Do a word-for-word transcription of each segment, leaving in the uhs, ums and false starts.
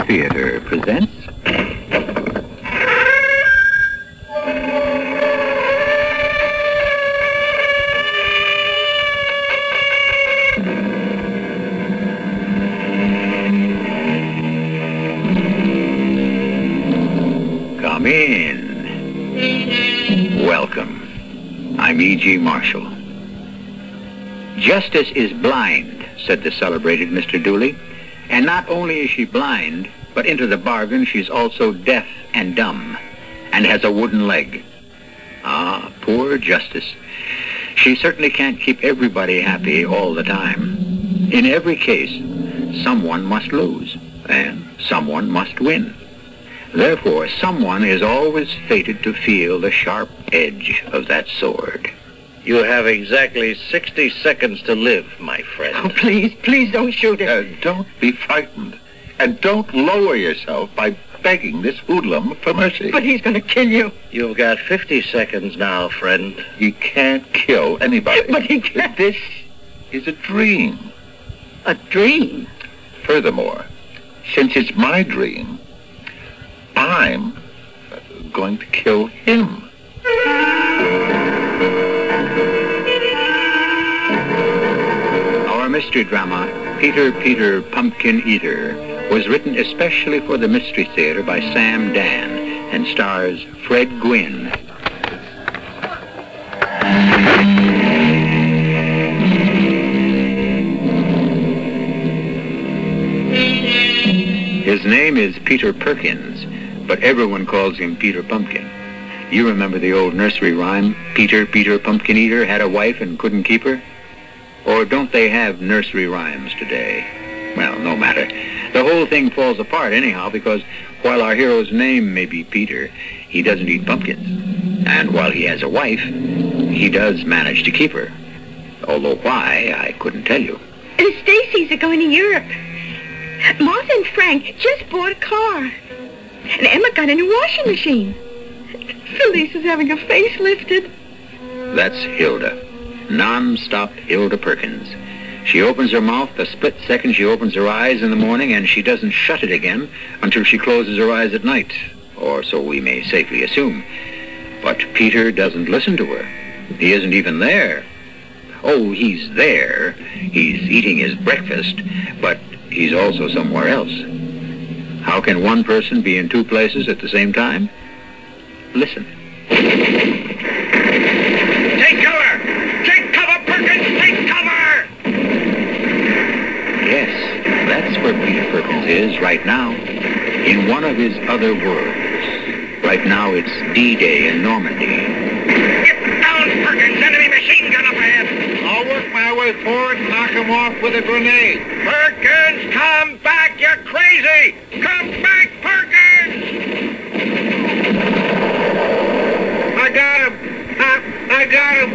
Theater presents... Come in. Welcome. I'm E G. Marshall. Justice is blind, said the celebrated Mister Dooley. And not only is she blind, but into the bargain, she's also deaf and dumb, and has a wooden leg. Ah, poor Justice. She certainly can't keep everybody happy all the time. In every case, someone must lose, and someone must win. Therefore, someone is always fated to feel the sharp edge of that sword. You have exactly sixty seconds to live, my friend. Oh, please, please don't shoot him. Uh, don't be frightened. And don't lower yourself by begging this hoodlum for mercy. But he's going to kill you. You've got fifty seconds now, friend. He can't kill anybody. But he can't. This is a dream. A dream? Furthermore, since it's my dream, I'm going to kill him. Our mystery drama, Peter, Peter, Pumpkin Eater, was written especially for the Mystery Theater by Sam Dan and stars Fred Gwynne. His name is Peter Perkins, but everyone calls him Peter Pumpkin. You remember the old nursery rhyme, Peter, Peter, Pumpkin Eater had a wife and couldn't keep her? Or don't they have nursery rhymes today? Well, no matter. The whole thing falls apart anyhow, because while our hero's name may be Peter, he doesn't eat pumpkins. And while he has a wife, he does manage to keep her. Although why, I couldn't tell you. The Stacys are going to Europe. Martha and Frank just bought a car. And Emma got a new washing machine. Felice is having her face lifted. That's Hilda. Non-stop Hilda Perkins. She opens her mouth the split second she opens her eyes in the morning, and she doesn't shut it again until she closes her eyes at night, or so we may safely assume. But Peter doesn't listen to her. He isn't even there. Oh, he's there. He's eating his breakfast, but he's also somewhere else. How can one person be in two places at the same time? Listen. Take cover! Take cover, Perkins! Take cover! Yes, that's where Peter Perkins is right now, in one of his other worlds. Right now it's D-Day in Normandy. Get down, Perkins! Enemy machine gun up ahead! I'll work my way forward and knock him off with a grenade. Perkins, come back! You're crazy! Come back, Perkins! I got him! I, I got him!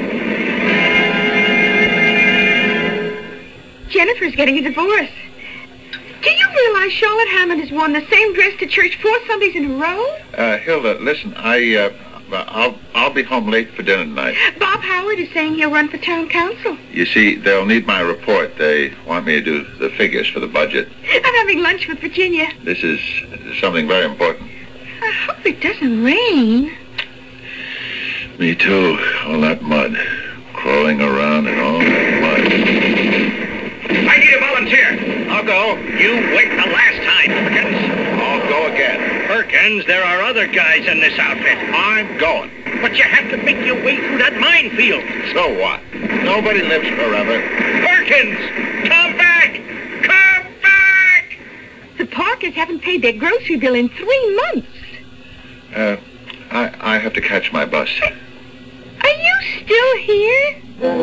Jennifer's getting a divorce. Do you realize Charlotte Hammond has worn the same dress to church four Sundays in a row? Uh, Hilda, listen, I, uh, I'll, I'll be home late for dinner tonight. Bob Howard is saying he'll run for town council. You see, they'll need my report. They want me to do the figures for the budget. I'm having lunch with Virginia. This is something very important. I hope it doesn't rain. Me too. All that mud. Crawling around in all that mud. I need a volunteer. I'll go. You wait the last time, Perkins. I'll go again. Perkins, there are other guys in this outfit. I'm going. But you have to make your way through that minefield. So what? Nobody lives forever. Perkins, come back! Come back! The Parkers haven't paid their grocery bill in three months. Uh, I, I have to catch my bus. Are you still here?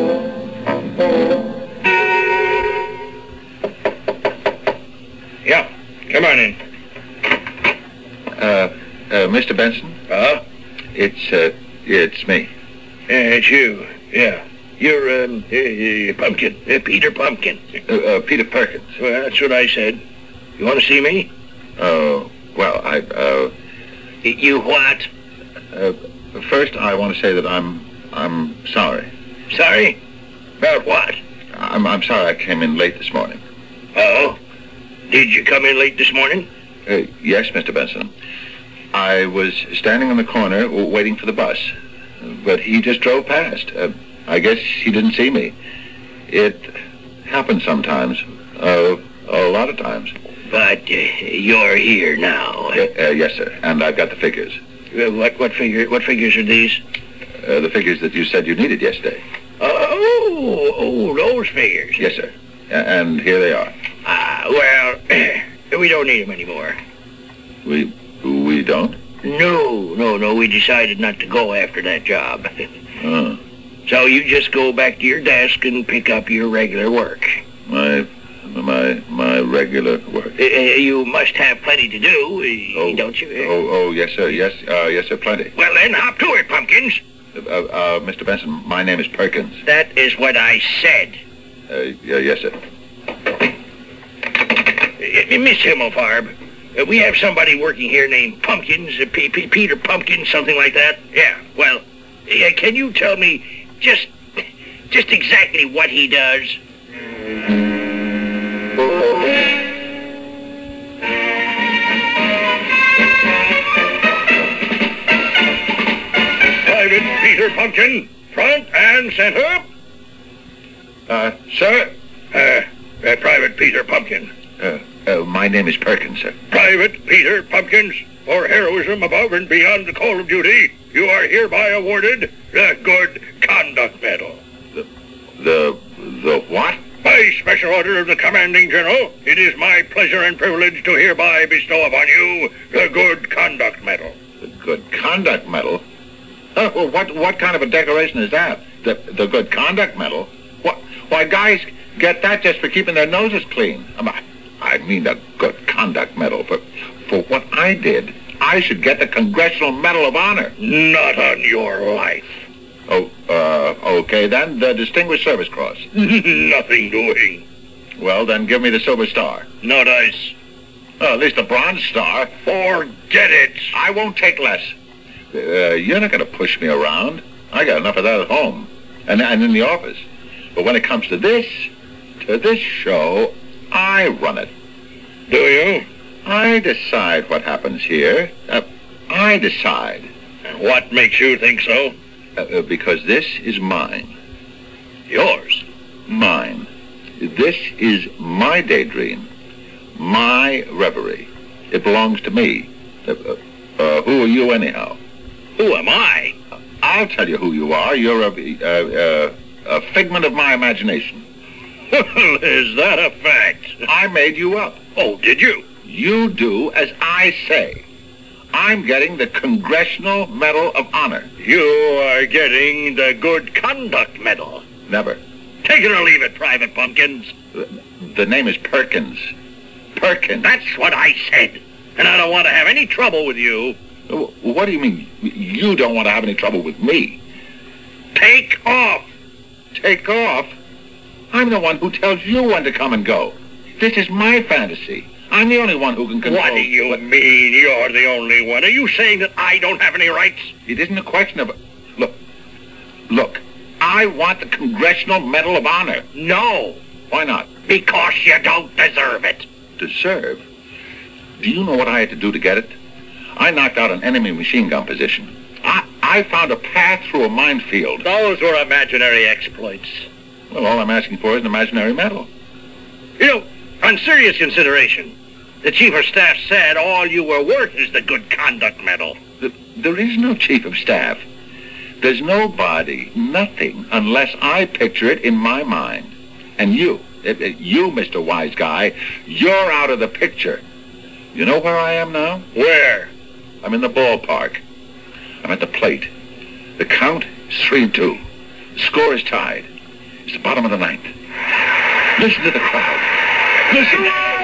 Yeah, come on in. Uh, uh, Mister Benson? Huh? It's, uh, it's me. Yeah, it's you. Yeah. You're, um, uh, uh, Pumpkin. Uh, Peter Pumpkin. Uh, uh, Peter Perkins. Well, that's what I said. You want to see me? Oh, uh, well, I, uh... You what? Uh, first, I want to say that I'm, I'm sorry. Sorry? About what? I'm, I'm sorry I came in late this morning. Oh? Did you come in late this morning? Uh, yes, Mister Benson. I was standing on the corner w- waiting for the bus, but he just drove past. Uh, I guess he didn't see me. It happens sometimes, uh, a lot of times. But uh, you're here now. Uh, uh, yes, sir, and I've got the figures. Uh, what what figure? What figures are these? Uh, the figures that you said you needed yesterday. Oh, oh, those figures. Yes, sir. A- and here they are. Ah, well, we don't need them anymore. We we don't? No, no, no. We decided not to go after that job. Oh. So you just go back to your desk and pick up your regular work. My my my regular work. Uh, you must have plenty to do, uh, Oh, don't you? Oh, oh, yes, sir. Yes, uh, yes, sir. Plenty. Well, then, hop to it, Pumpkins. Uh, uh, Mister Benson, my name is Perkins. That is what I said. Uh, yeah, yes, sir. Uh, Miss Himmelfarb, uh, we have somebody working here named Pumpkins, uh, P- P- Peter Pumpkins, something like that. Yeah, well, uh, can you tell me just, just exactly what he does? Private Peter Pumpkin, front and center. Uh, sir? Uh, uh, Private Peter Pumpkin. Uh, uh, my name is Perkins, sir. Private Peter Pumpkins, for heroism above and beyond the call of duty, you are hereby awarded the Good Conduct Medal. The, the what? By special order of the Commanding General, it is my pleasure and privilege to hereby bestow upon you the Good Conduct Medal. The Good Conduct Medal? Oh, well, what what kind of a decoration is that? The the Good Conduct Medal? What? Why, guys get that just for keeping their noses clean. I, I mean the Good Conduct Medal. For, for what I did, I should get the Congressional Medal of Honor. Not on your life. Oh, uh, okay then, the Distinguished Service Cross. Nothing doing. Well, then give me the Silver Star. Not ice. Well, at least the Bronze Star. Forget it. I won't take less. Uh, you're not going to push me around. I got enough of that at home and, and in the office. But when it comes to this, to this show, I run it. Do you? I decide what happens here. Uh, I decide. And what makes you think so? Uh, uh, because this is mine. Yours. Mine. This is my daydream. My reverie. It belongs to me. Uh, uh, uh, who are you anyhow? Who am I? I'll tell you who you are. You're a, uh, uh, a figment of my imagination. Is that a fact? I made you up. Oh, did you? You do as I say. I'm getting the Congressional Medal of Honor. You are getting the Good Conduct Medal. Never. Take it or leave it, Private Pumpkins. The name is Perkins. Perkins. That's what I said. And I don't want to have any trouble with you. What do you mean? You don't want to have any trouble with me? Take off. Take off? I'm the one who tells you when to come and go. This is my fantasy. I'm the only one who can control... What do you mean you're the only one? Are you saying that I don't have any rights? It isn't a question of... Look. Look. I want the Congressional Medal of Honor. No. Why not? Because you don't deserve it. Deserve? Do you know what I had to do to get it? I knocked out an enemy machine gun position. I, I found a path through a minefield. Those were imaginary exploits. Well, all I'm asking for is an imaginary medal. You know, on serious consideration, the Chief of Staff said all you were worth is the Good Conduct Medal. The, there is no Chief of Staff. There's nobody, nothing, unless I picture it in my mind. And you, it, it, you, Mister Wise Guy, you're out of the picture. You know where I am now? Where? I'm in the ballpark. I'm at the plate. The count is three and two. The score is tied. It's the bottom of the ninth. Listen to the crowd. Listen.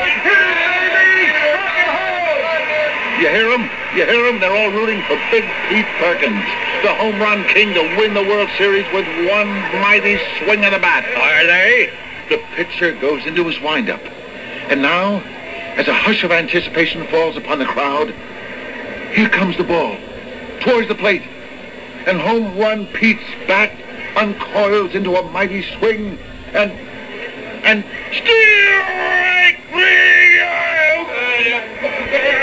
You hear them? You hear them? They're all rooting for Big Pete Perkins, the home run king, to win the World Series with one mighty swing of the bat. Are they? The pitcher goes into his windup. And now, as a hush of anticipation falls upon the crowd, here comes the ball, towards the plate. And home run Pete's bat uncoils into a mighty swing, and, and... Strike three!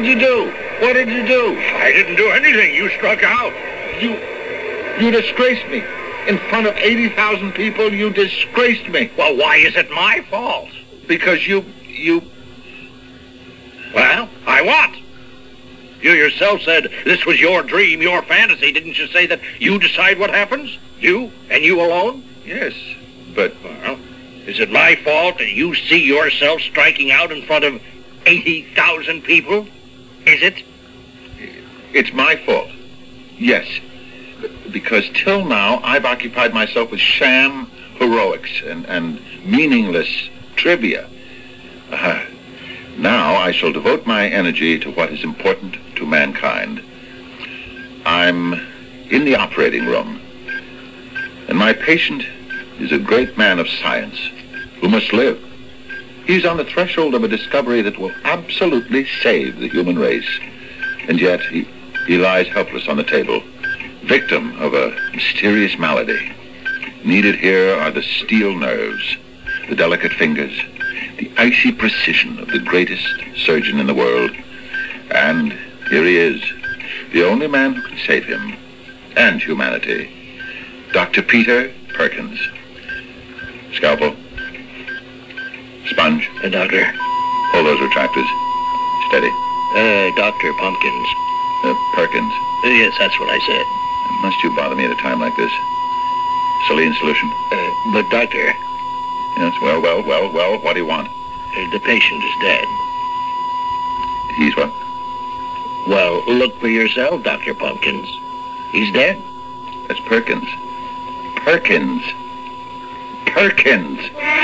did you do? What did you do? I didn't do anything. You struck out. You, you disgraced me. In front of eighty thousand people, you disgraced me. Well, why is it my fault? Because you, you... Well, I what? You yourself said this was your dream, your fantasy. Didn't you say that you decide what happens? You and you alone? Yes, but... Well, is it my fault that you see yourself striking out in front of eighty thousand people? Is it? It's my fault. Yes. Because till now, I've occupied myself with sham heroics and, and meaningless trivia. Uh, now I shall devote my energy to what is important to mankind. I'm in the operating room, and my patient is a great man of science who must live. He's on the threshold of a discovery that will absolutely save the human race. And yet he, he lies helpless on the table, victim of a mysterious malady. Needed here are the steel nerves, the delicate fingers, the icy precision of the greatest surgeon in the world. And here he is, the only man who can save him and humanity, Doctor Peter Perkins. Scalpel. Sponge. Uh, doctor. Hold those retractors. Steady. Uh, Doctor Pumpkins. Uh, Perkins. Uh, yes, that's what I said. Must you bother me at a time like this? Saline solution? Uh, but, Doctor... Yes, well, well, well, well, what do you want? Uh, the patient is dead. He's what? Well, look for yourself, Doctor Pumpkins. He's dead. That's Perkins. Perkins. Perkins.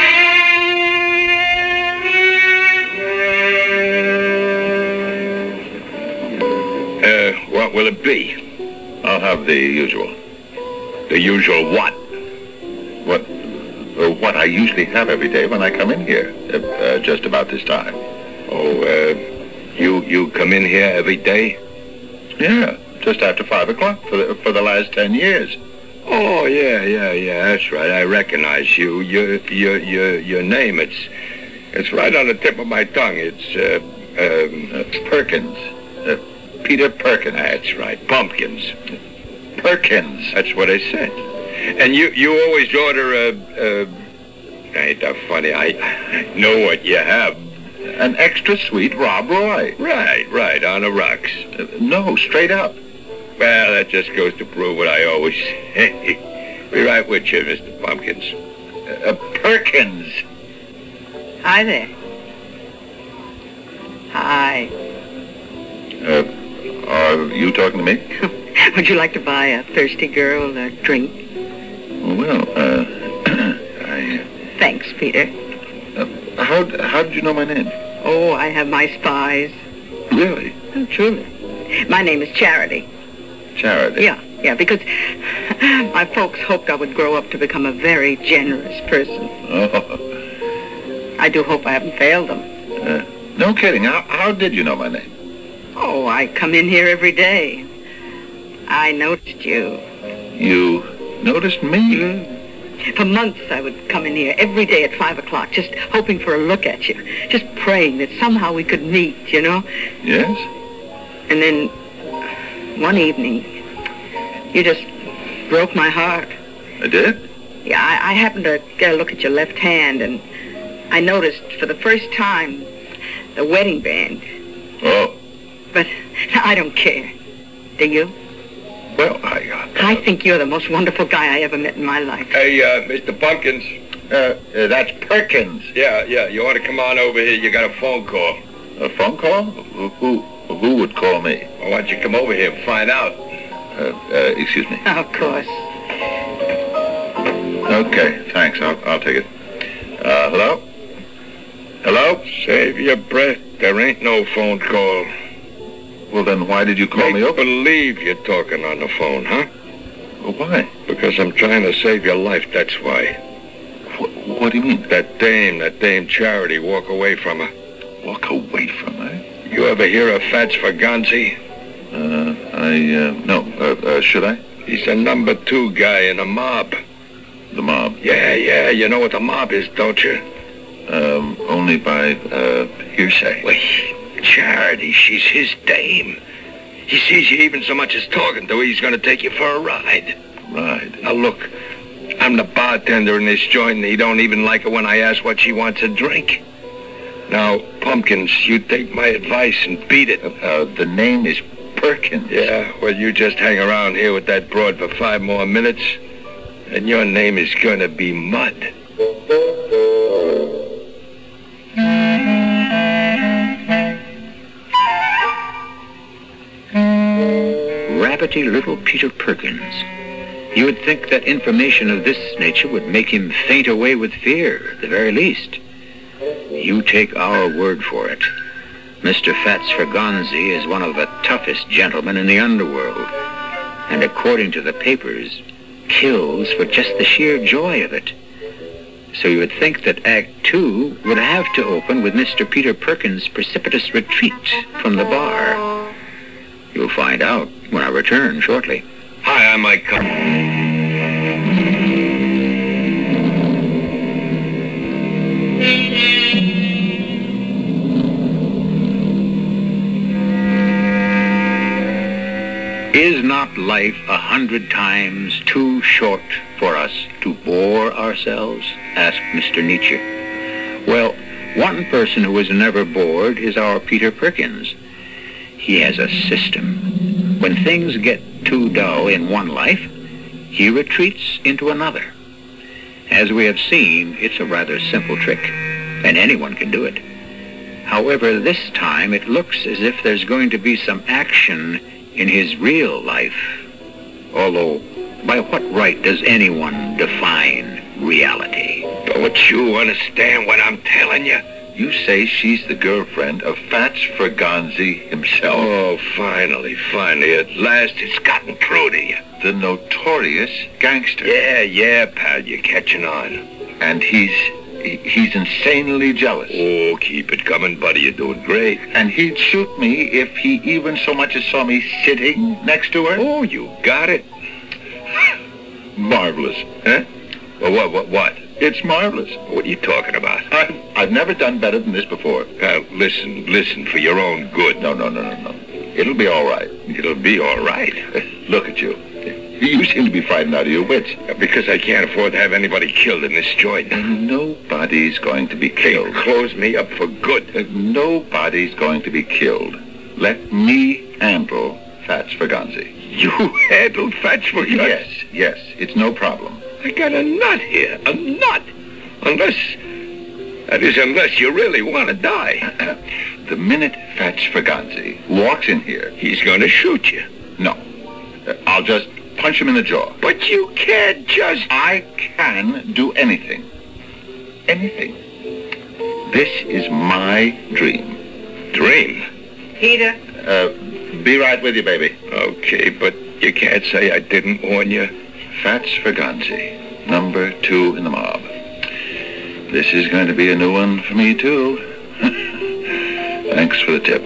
Uh, what will it be? I'll have the usual. The usual what? What? Uh, what I usually have every day when I come in here, uh, uh, just about this time. Oh, uh, you you come in here every day? Yeah, just after five o'clock for the, for the last ten years. Oh, yeah, yeah, yeah, that's right. I recognize you. Your your your your name, it's it's right on the tip of my tongue. It's uh, um, uh, Perkins. Uh, Peter Perkins. That's right. Pumpkins. Perkins. That's what I said. And you you always order a, a ain't that funny? I, I know what you have. An extra sweet Rob Roy. Right, right, on the rocks. Uh, no, straight up. Well, that just goes to prove what I always say. Be right with you, Mister Pumpkins. Uh, Perkins. Hi there. Hi. Uh, are you talking to me? Would you like to buy a thirsty girl a drink? Well, uh, I... Thanks, Peter. Uh, how, how did you know my name? Oh, I have my spies. Really? Oh, truly. My name is Charity. Charity? Yeah, yeah, because my folks hoped I would grow up to become a very generous person. Oh. I do hope I haven't failed them. Uh, no kidding. How, how did you know my name? Oh, I come in here every day. I noticed you. You noticed me? Mm. For months I would come in here every day at five o'clock, just hoping for a look at you, just praying that somehow we could meet, you know? Yes? And then one evening, you just broke my heart. I did? Yeah, I, I happened to get a look at your left hand, and I noticed for the first time the wedding band. Oh. But I don't care. Do you? Well, I... Uh, I think you're the most wonderful guy I ever met in my life. Hey, uh, Mister Pumpkins. Uh, uh, that's Perkins. Yeah, yeah, you ought to come on over here. You got a phone call. A phone call? Who, who, who would call me? Well, why don't you come over here and find out? Uh, uh, excuse me. Of course. Okay, thanks. I'll, I'll take it. Uh, hello? Hello? Save your breath. There ain't no phone call. Well, then why did you call Make me up? believe you're talking on the phone, huh? Well, why? Because I'm trying to save your life, that's why. Wh- what do you mean? That dame, that dame Charity, walk away from her. Walk away from her? You ever hear of Fats Faganzi? Uh, I, uh, no. Uh, uh, should I? He's a number two guy in a mob. The mob? Yeah, yeah, you know what the mob is, don't you? Um, only by, uh, hearsay. Well, Charity, she's his dame. He sees you even so much as talking to her, he's going to take you for a ride. Right. Now, look, I'm the bartender in this joint, and he don't even like it when I ask what she wants to drink. Now, Pumpkins, you take my advice and beat it. Uh, the name is Perkins. Yeah, well, you just hang around here with that broad for five more minutes, and your name is going to be Mud. Rabbity little Peter Perkins. You would think that information of this nature would make him faint away with fear, at the very least. You take our word for it. Mister Fats Ferganzi is one of the toughest gentlemen in the underworld, and according to the papers, kills for just the sheer joy of it. So you would think that Act Two would have to open with Mister Peter Perkins' precipitous retreat from the bar. You'll find out when I return shortly. Hi, I'm Mike Carter. Is not life a hundred times too short for us to bore ourselves? Asked Mister Nietzsche. Well, one person who is never bored is our Peter Perkins. He has a system. When things get too dull in one life, he retreats into another. As we have seen, it's a rather simple trick, and anyone can do it. However, this time it looks as if there's going to be some action in his real life. Although, by what right does anyone define reality? Don't you understand what I'm telling you? You say she's the girlfriend of Fats Ferganzi himself. Oh, finally, finally, at last it's gotten through to you. The notorious gangster. Yeah, yeah, pal, you're catching on. And he's he's insanely jealous. Oh, keep it coming, buddy. You're doing great. And he'd shoot me if he even so much as saw me sitting next to her. Oh, you got it. Marvelous. Huh? Well, what, what, what? It's marvelous. What are you talking about? I've, I've never done better than this before. Now, listen, listen, for your own good. No, no, no, no, no. It'll be all right. It'll be all right. Look at you. You seem to be frightened out of your wits. Because I can't afford to have anybody killed in this joint. Nobody's going to be killed. They close me up for good. Nobody's going to be killed. Let me handle Fats Ferganzi. You handle Fats Ferganzi? Yes, yes. It's no problem. I got a nut here. A nut. Unless... That is, unless you really want to die. The minute Fats Ferganzi walks in here... He's going to shoot you. No. Uh, I'll just punch him in the jaw. But you can't just... I can do anything. Anything. This is my dream. Dream? Peter? Uh, be right with you, baby. Okay, but you can't say I didn't warn you. Fats Ferganzi, number two in the mob. This is going to be a new one for me, too. Thanks for the tip.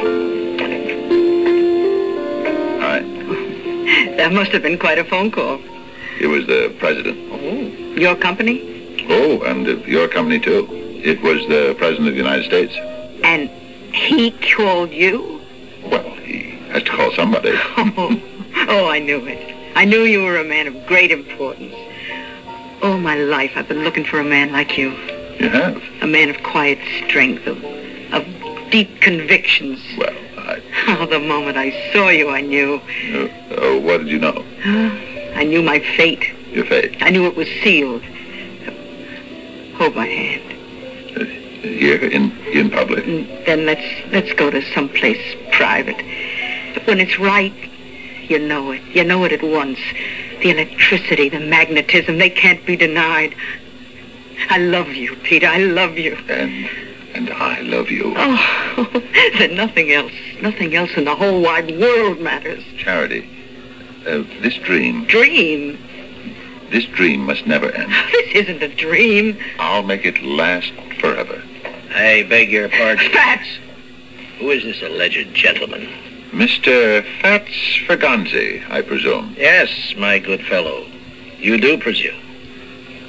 Hi. That must have been quite a phone call. It was the president. Oh, your company? Oh, and uh, your company, too. It was the president of the United States. And he called you? Well, he has to call somebody. Oh, oh, I knew it. I knew you were a man of great importance. All my life I've been looking for a man like you. You have? A man of quiet strength, of, of deep convictions. Well, I... Oh, the moment I saw you, I knew. Uh, oh, what did you know? Uh, I knew my fate. Your fate? I knew it was sealed. Hold my hand. Uh, here, in in public? Then let's let's go to some place private. When it's right, you know it. You know it at once. The electricity, the magnetism, they can't be denied. I love you, Peter. I love you. And and I love you. Oh, then nothing else, nothing else in the whole wide world matters. Charity, uh, this dream... Dream? This dream must never end. This isn't a dream. I'll make it last forever. I beg your pardon. Fats! Who is this alleged gentleman? Mister Fats Ferganzi, I presume. Yes, my good fellow. You do presume.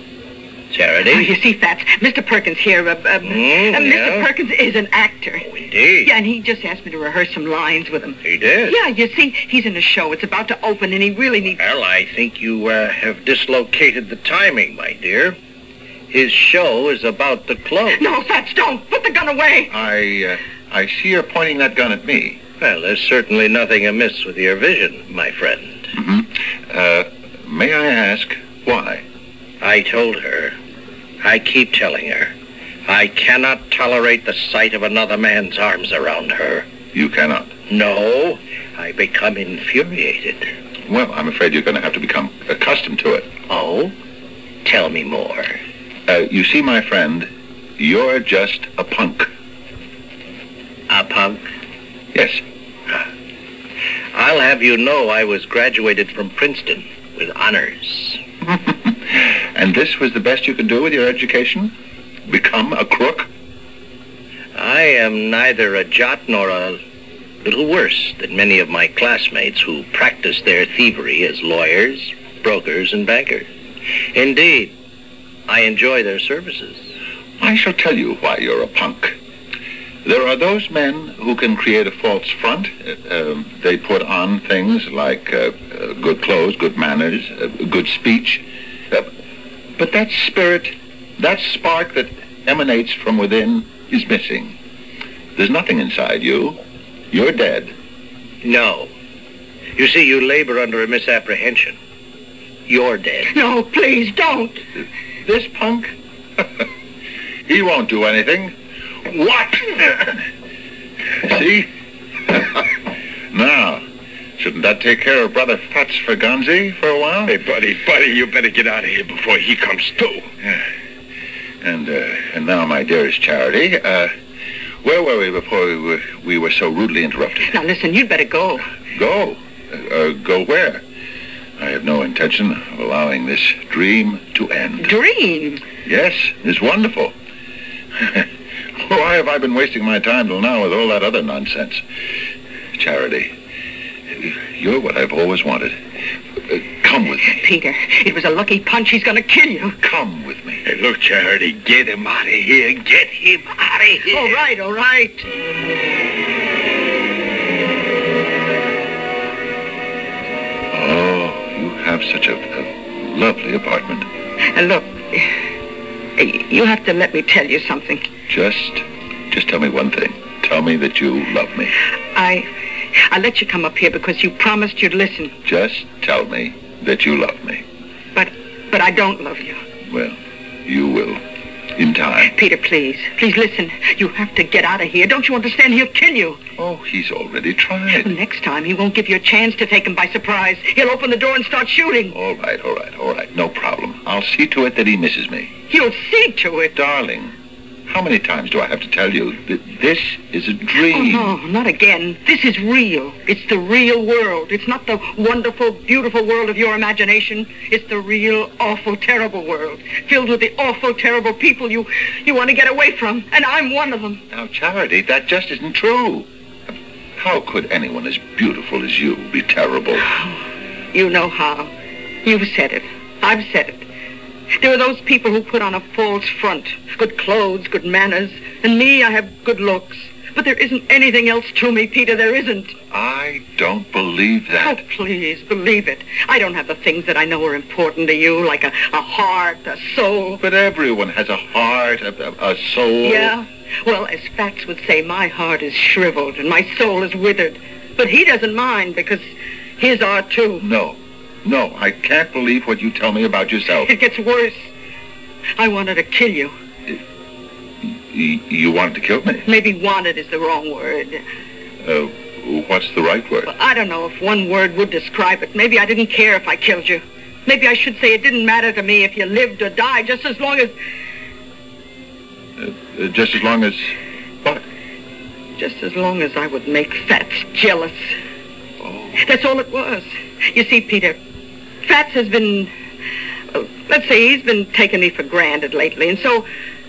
Oh, Charity? you see, Fats, Mister Perkins here, uh, uh, Mm, uh, Mister yeah? Perkins is an actor. Oh, Indeed. Yeah, and he just asked me to rehearse some lines with him. He did? Yeah, you see, he's in a show. It's about to open, and he really needs... Well, I think you uh, have dislocated the timing, my dear. His show is about to close. No, Fats, don't. Put the gun away. I, uh, I see you're pointing that gun at me. Well, there's certainly nothing amiss with your vision, my friend. Mm-hmm. Uh, may I ask why? I told her. I keep telling her. I cannot tolerate the sight of another man's arms around her. You cannot? No, I become infuriated. Well, I'm afraid you're going to have to become accustomed to it. Oh? Tell me more. Uh, you see, my friend, you're just a punk. A punk? Yes. I'll have you know I was graduated from Princeton with honors. And this was the best you could do with your education? Become a crook? I am neither a jot nor a little worse than many of my classmates who practice their thievery as lawyers, brokers, and bankers. Indeed, I enjoy their services. I shall tell you why you're a punk. There are those men who can create a false front. Uh, um, they put on things like uh, uh, good clothes, good manners, uh, good speech. Uh, but that spirit, that spark that emanates from within is missing. There's nothing inside you. You're dead. No. You see, you labor under a misapprehension. You're dead. No, please, don't. This punk? He won't do anything. What? See? Now, shouldn't that take care of Brother Fats Ferganzi for a while? Hey, buddy, buddy, you better get out of here before he comes to. Yeah. And, uh, and now, my dearest Charity, uh, where were we before we were, we were so rudely interrupted? Now, listen, you'd better go. Go? Uh, uh, go where? I have no intention of allowing this dream to end. Dream? Yes, it's wonderful. Why have I been wasting my time till now with all that other nonsense? Charity, you're what I've always wanted. Uh, come with me. Peter, it was a lucky punch. He's going to kill you. Come with me. Hey, look, Charity, get him out of here. Get him out of here. All right, all right. Oh, you have such a, a lovely apartment. And look, you have to let me tell you something. Just, just tell me one thing. Tell me that you love me. I, I let you come up here because you promised you'd listen. Just tell me that you love me. But, but I don't love you. Well, you will. In time. Peter, please. Please listen. You have to get out of here. Don't you understand? He'll kill you. Oh, he's already tried. Next time, he won't give you a chance to take him by surprise. He'll open the door and start shooting. All right, all right, all right. No problem. I'll see to it that he misses me. You'll see to it. Darling, how many times do I have to tell you that this is a dream? Oh, no, not again. This is real. It's the real world. It's not the wonderful, beautiful world of your imagination. It's the real, awful, terrible world, filled with the awful, terrible people you, you want to get away from. And I'm one of them. Now, Charity, that just isn't true. How could anyone as beautiful as you be terrible? You know how. You've said it. I've said it. There are those people who put on a false front. Good clothes, good manners. And me, I have good looks. But there isn't anything else to me, Peter. There isn't. I don't believe that. Oh, please, believe it. I don't have the things that I know are important to you, like a, a heart, a soul. But everyone has a heart, a, a, a soul. Yeah? Well, as Fats would say, my heart is shriveled and my soul is withered. But he doesn't mind because his are too. No. No, I can't believe what you tell me about yourself. It gets worse. I wanted to kill you. You, you wanted to kill me? Maybe wanted is the wrong word. Uh, what's the right word? Well, I don't know if one word would describe it. Maybe I didn't care if I killed you. Maybe I should say it didn't matter to me if you lived or died, just as long as... Uh, just as long as... What? Just as long as I would make Fats jealous. Oh. That's all it was. You see, Peter, Fats has been... Uh, let's say he's been taking me for granted lately, and so...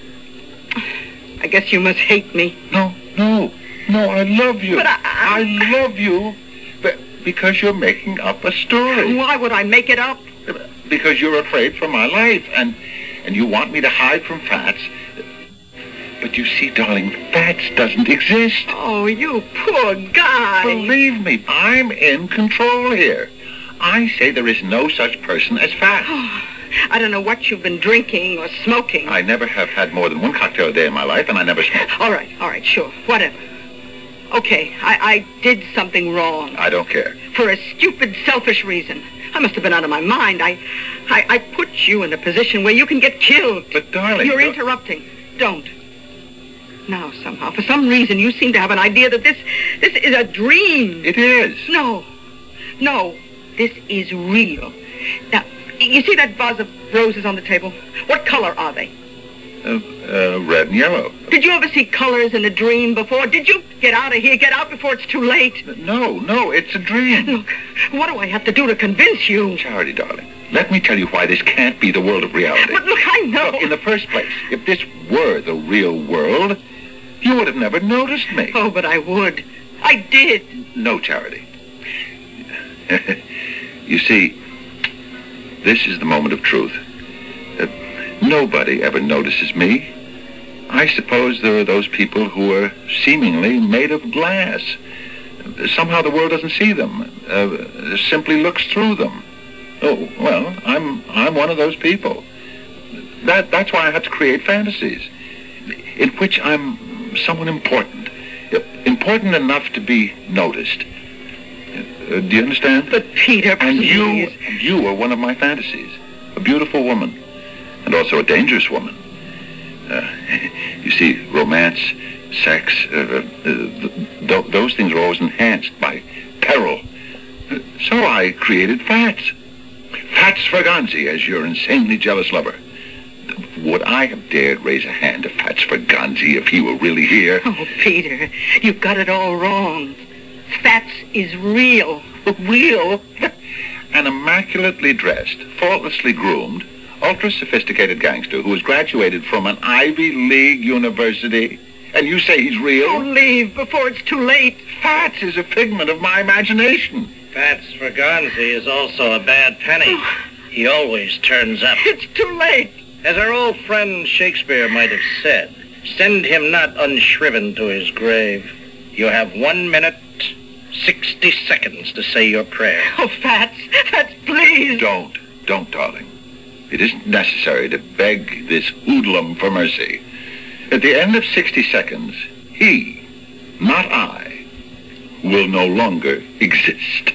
I guess you must hate me. No, no, no, I love you. But I... I, I love you but because you're making up a story. Why would I make it up? Because you're afraid for my life, and and you want me to hide from Fats. But you see, darling, Fats doesn't exist. Oh, you poor guy. Believe me, I'm in control here. I say there is no such person as Fats. Oh, I don't know what you've been drinking or smoking. I never have had more than one cocktail a day in my life, and I never smoke. All right, all right, sure, whatever. Okay, I, I did something wrong. I don't care. For a stupid, selfish reason. I must have been out of my mind. I, I, I put you in a position where you can get killed. But, darling... You're don't... interrupting. Don't. Now, somehow, for some reason, you seem to have an idea that this, this is a dream. It is. No. No. This is real. Now, you see that vase of roses on the table? What color are they? Uh, uh, red and yellow. Did you ever see colors in a dream before? Did you get out of here? Get out before it's too late. No, no, it's a dream. Look, what do I have to do to convince you? Charity, darling, let me tell you why this can't be the world of reality. But look, I know. Look, in the first place, if this were the real world, you would have never noticed me. Oh, but I would. I did. No, Charity. You see, this is the moment of truth. Uh, nobody ever notices me. I suppose there are those people who are seemingly made of glass. Somehow the world doesn't see them, uh, simply looks through them. Oh, well, I'm I'm one of those people. That That's why I have to create fantasies in which I'm someone important, important enough to be noticed. Uh, do you understand? But Peter, and please. you, and you are one of my fantasies. A beautiful woman, and also a dangerous woman. Uh, you see, romance, sex, uh, uh, th- those things are always enhanced by peril. Uh, so I created Fats. Fats Fraganzi as your insanely jealous lover. Would I have dared raise a hand to Fats Fraganzi if he were really here? Oh, Peter, you've got it all wrong. Fats is real. Real? An immaculately dressed, faultlessly groomed, ultra-sophisticated gangster who has graduated from an Ivy League university. And you say he's real? Don't leave before it's too late. Fats is a figment of my imagination. Fats Fraganzi is also a bad penny. He always turns up. It's too late. As our old friend Shakespeare might have said, send him not unshriven to his grave. You have one minute, sixty seconds to say your prayer. Oh, Fats, Fats, please. Don't, don't, darling. It isn't necessary to beg this hoodlum for mercy. At the end of sixty seconds, he, not I, will no longer exist.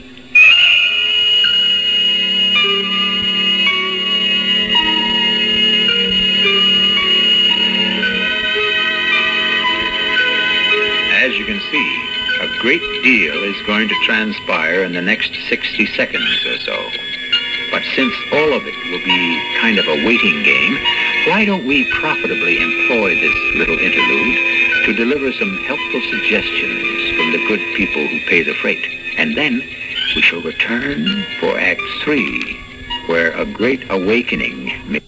As you can see, a great deal is going to transpire in the next sixty seconds or so. But since all of it will be kind of a waiting game, why don't we profitably employ this little interlude to deliver some helpful suggestions from the good people who pay the freight. And then we shall return for Act Three, where a great awakening may...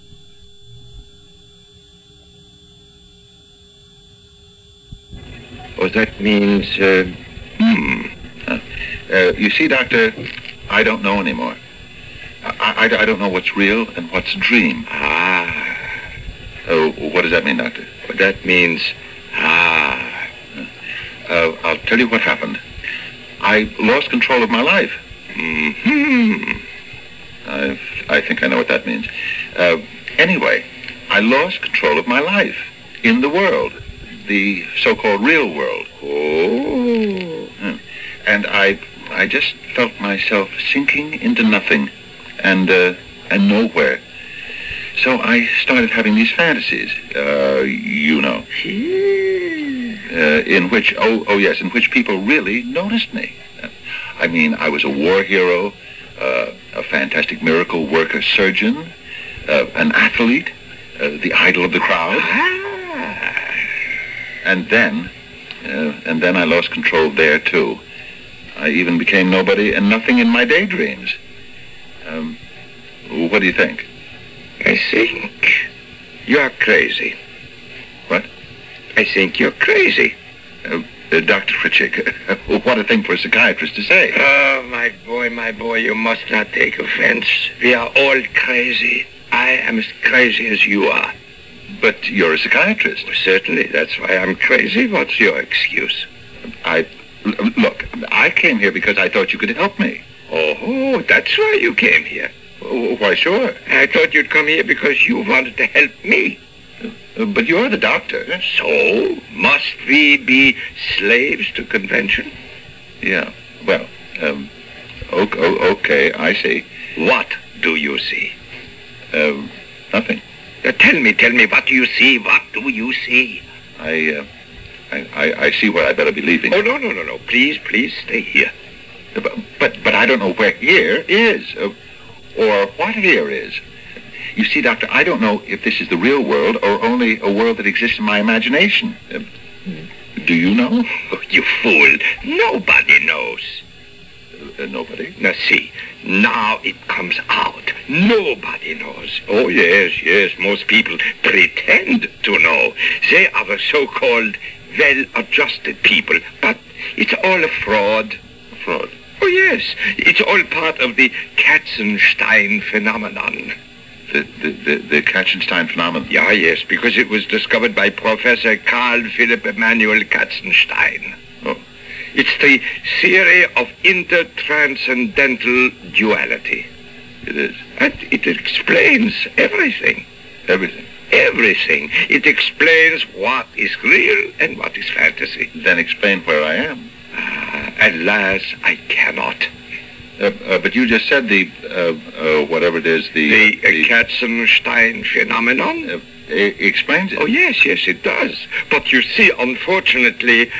Oh, that means, uh, hmm. Uh, uh, you see, Doctor, I don't know anymore. I, I, I don't know what's real and what's a dream. Ah. Oh, what does that mean, Doctor? That means, ah. Uh, I'll tell you what happened. I lost control of my life. Mm-hmm. I, I think I know what that means. Uh, anyway, I lost control of my life in the world, the so-called real world. Oh. And I, I just felt myself sinking into nothing and, uh, and nowhere. So I started having these fantasies, uh, you know, uh, in which, oh, oh yes, in which people really noticed me. I mean, I was a war hero, uh, a fantastic miracle worker surgeon, uh, an athlete, uh, the idol of the crowd. Ah. And then, uh, and then I lost control there, too. I even became nobody and nothing in my daydreams. Um, what do you think? I think you're crazy. What? I think you're crazy. Uh, uh, Doctor Fritchik, what a thing for a psychiatrist to say. Oh, my boy, my boy, you must not take offense. We are all crazy. I am as crazy as you are. But you're a psychiatrist. Certainly, that's why I'm crazy. What's your excuse? I... l- Look, I came here because I thought you could help me. Oh, that's why you came here. Oh, why, sure. I thought you'd come here because you wanted to help me. Uh, But you're the doctor. So, must we be slaves to convention? Yeah. Well, um... o- o- okay, I see. What do you see? Um, nothing. Uh, tell me, tell me, what do you see? What do you see? I, uh... I, I, I see where I better be leaving. Oh, no, no, no, no. Please, please stay here. But, but, but I don't know where here is, uh, or what here is. You see, Doctor, I don't know if this is the real world or only a world that exists in my imagination. Uh, do you know? Oh, you fool. Nobody knows. Uh, nobody? Now, see, now it comes out. Nobody knows. Oh, yes, yes, most people pretend to know. They are the so-called well-adjusted people, but it's all a fraud. Fraud. Oh, yes, it's all part of the Katzenstein phenomenon. The, the, the, the Katzenstein phenomenon. Yeah, yes, because it was discovered by Professor Carl Philipp Emanuel Katzenstein. Oh. It's the theory of intertranscendental duality. It is. And it explains everything. Everything. Everything. It explains what is real and what is fantasy. Then explain where I am. Ah, alas, I cannot. Uh, uh, but you just said the, uh, uh, whatever it is, the... The, uh, uh, Katzenstein phenomenon? uh, it explains it. Oh, yes, yes, it does. But you see, unfortunately,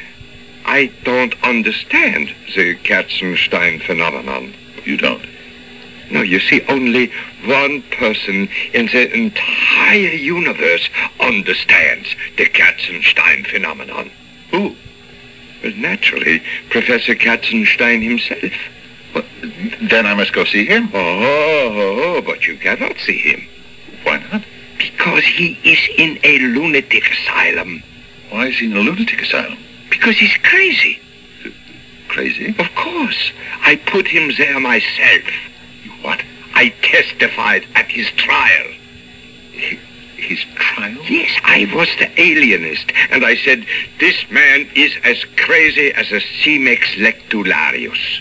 I don't understand the Katzenstein phenomenon. You don't? No, you see, only one person in the entire universe understands the Katzenstein phenomenon. Who? Well, naturally, Professor Katzenstein himself. Well, then I must go see him. Oh, but you cannot see him. Why not? Because he is in a lunatic asylum. Why is he in a lunatic asylum? Because he's crazy. Crazy? Of course. I put him there myself. What? I testified at his trial. He, his trial? Yes, I was the alienist, and I said, this man is as crazy as a Cimex lectularius.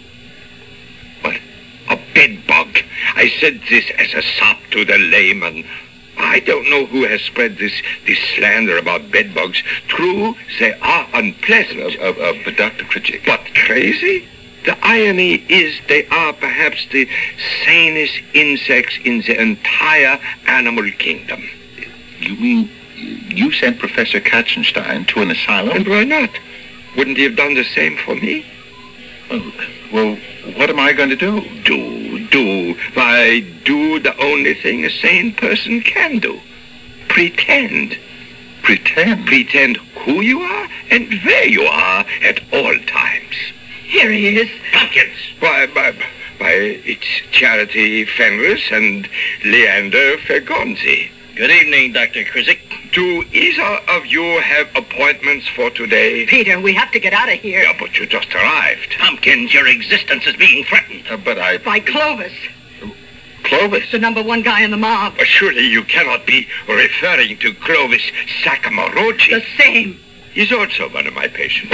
What? A bedbug. I said this as a sop to the layman. I don't know who has spread this, this slander about bedbugs. True, they are unpleasant. Uh, uh, uh, but Doctor Critchick... But crazy? The irony is they are perhaps the sanest insects in the entire animal kingdom. You mean you sent Professor Katzenstein to an asylum? And why not? Wouldn't he have done the same for me? Well, well, what am I going to do? Do, do. Why, do the only thing a sane person can do. Pretend. Pretend? Pretend who you are and where you are at all times. Here he is. Pumpkins. Why, by, by it's Charity Fenris and Leander Fergonzi. Good evening, Doctor Krizik. Do either of you have appointments for today? Peter, we have to get out of here. Yeah, but you just arrived. Tompkins, your existence is being threatened. Uh, but I... By Clovis, Clovis? the number one guy in the mob. But surely you cannot be referring to Clovis Sakamarocci. The same. He's also one of my patients.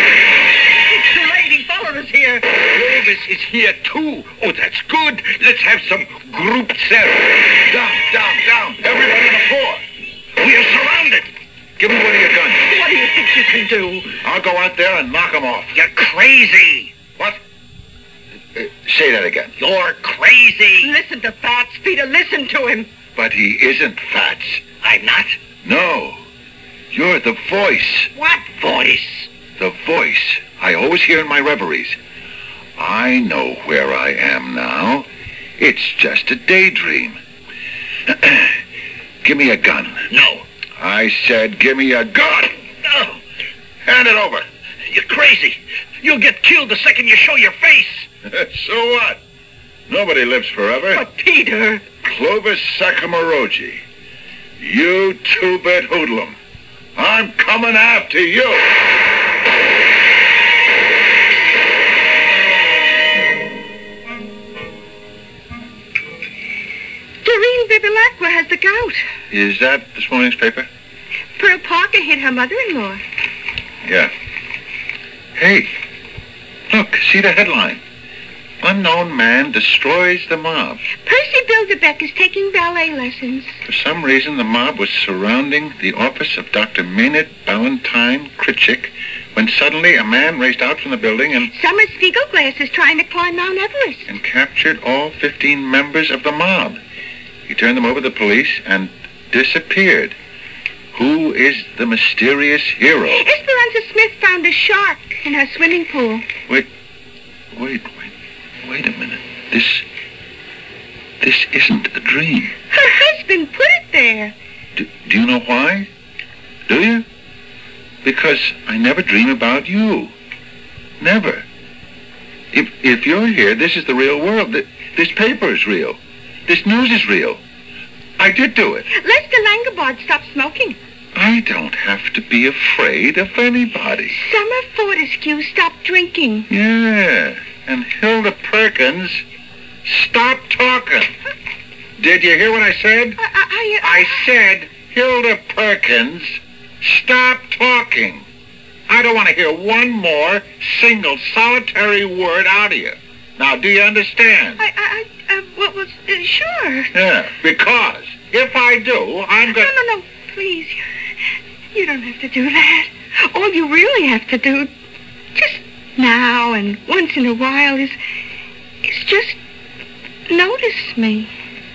It's too late. He followed us here. Clovis is here too. Oh, that's good. Let's have some group therapy. Down, down, down. Everybody on the floor. We are surrounded. Give me one of your guns. What do you think you can do? I'll go out there and knock him off. You're crazy. What? Uh, say that again. You're crazy. Listen to Fats, Peter. Listen to him. But he isn't Fats. I'm not. No. You're the voice. What? Voice. The voice I always hear in my reveries. I know where I am now. It's just a daydream. Give me a gun. No. I said give me a gun. No. Hand it over. You're crazy. You'll get killed the second you show your face. So what? Nobody lives forever. But Peter. Clovis Sakamarocci. You two-bit hoodlum. I'm coming after you. Doreen Mister Belacqua has the gout. Is that this morning's paper? Pearl Parker hit her mother-in-law. Yeah. Hey, look, see the headline. Unknown man destroys the mob. Percy Bilderbeck is taking ballet lessons. For some reason, the mob was surrounding the office of Doctor Maynard Ballantyne Critchick when suddenly a man raced out from the building and... Summer Spiegelglass is trying to climb Mount Everest. And captured all fifteen members of the mob. He turned them over to the police and disappeared. Who is the mysterious hero? Esperanza Smith found a shark in her swimming pool. Wait, wait, wait. Wait a minute. This... This isn't a dream. Her husband put it there. Do, do you know why? Do you? Because I never dream about you. Never. If if you're here, this is the real world. This paper is real. This news is real. I did do it. Lester Langabard stopped smoking. I don't have to be afraid of anybody. Summer Fortescue stopped drinking. Yeah. And Hilda Perkins, stop talking. Did you hear what I said? I, I, I, I said, Hilda Perkins, stop talking. I don't want to hear one more single solitary word out of you. Now, do you understand? I, I, I, what was, uh, sure. Yeah, because if I do, I'm going to... No, no, no, please. You don't have to do that. All you really have to do, just now and once in a while, is, is just notice me.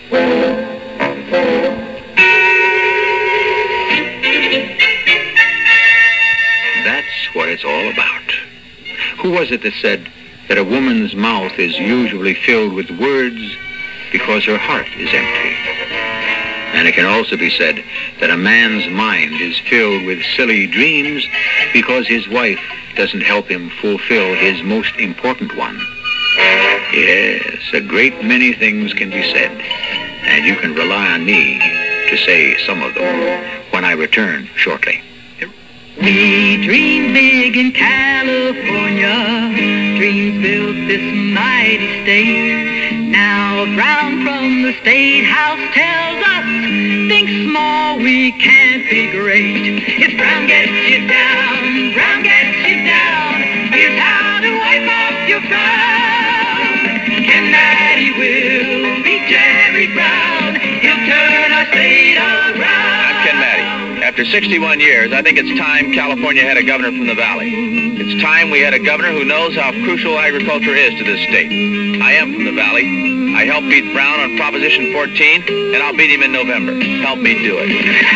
That's what it's all about. Who was it that said that a woman's mouth is usually filled with words because her heart is empty? And it can also be said that a man's mind is filled with silly dreams because his wife doesn't help him fulfill his most important one. Yes, a great many things can be said, and you can rely on me to say some of them when I return shortly. We dream big in California, dreams built this mighty state. Now a frown from the State House tells us, think small, we can't be great. If Brown gets you down, Brown gets you down, here's how to wipe off your frown. Ken Matty will beat Jerry Brown, he'll turn our state around. I'm Ken Matty. After sixty-one years, I think it's time California had a governor from the Valley. It's time we had a governor who knows how crucial agriculture is to this state. I am from the Valley. I helped beat Brown on Proposition fourteen, and I'll beat him in November. Help me do it.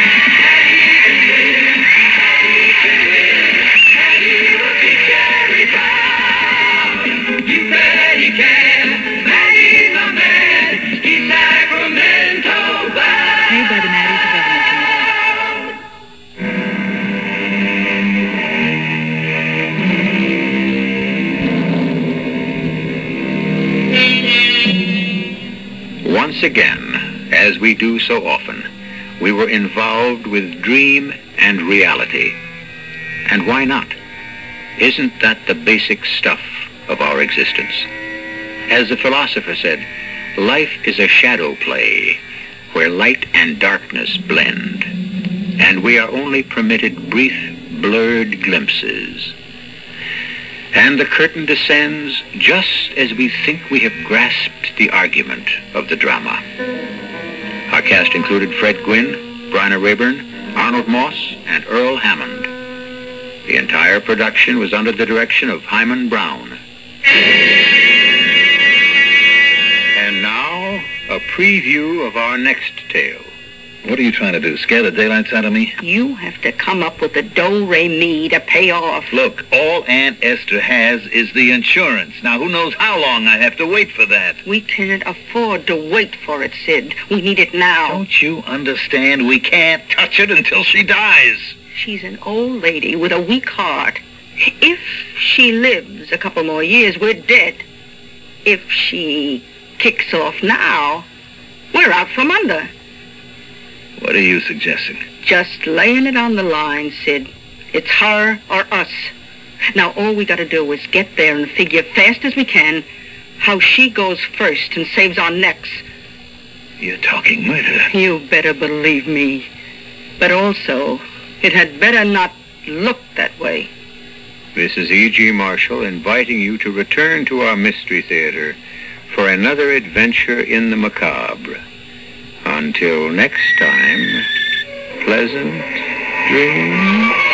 You bet he can. Matty's a man. He's Sacramento bound. Paid by the Matty's Government Committee. Once again, as we do so often, we were involved with dream and reality. And why not? Isn't that the basic stuff of our existence? As the philosopher said, life is a shadow play where light and darkness blend, and we are only permitted brief, blurred glimpses. And the curtain descends just as we think we have grasped the argument of the drama. Our cast included Fred Gwynne, Bryna Rayburn, Arnold Moss, and Earl Hammond. The entire production was under the direction of Hyman Brown. And now, a preview of our next tale. What are you trying to do, scare the daylights out of me? You have to come up with the do-re-mi to pay off. Look, all Aunt Esther has is the insurance. Now, who knows how long I have to wait for that? We can't afford to wait for it, Sid. We need it now. Don't you understand? We can't touch it until she dies. She's an old lady with a weak heart. If she lives a couple more years, we're dead. If she kicks off now, we're out from under. What are you suggesting? Just laying it on the line, Sid. It's her or us. Now, all we got to do is get there and figure fast as we can how she goes first and saves our necks. You're talking murder. You better believe me. But also, it had better not look that way. Missus E G. Marshall inviting you to return to our Mystery Theater for another adventure in the macabre. Until next time, pleasant dreams.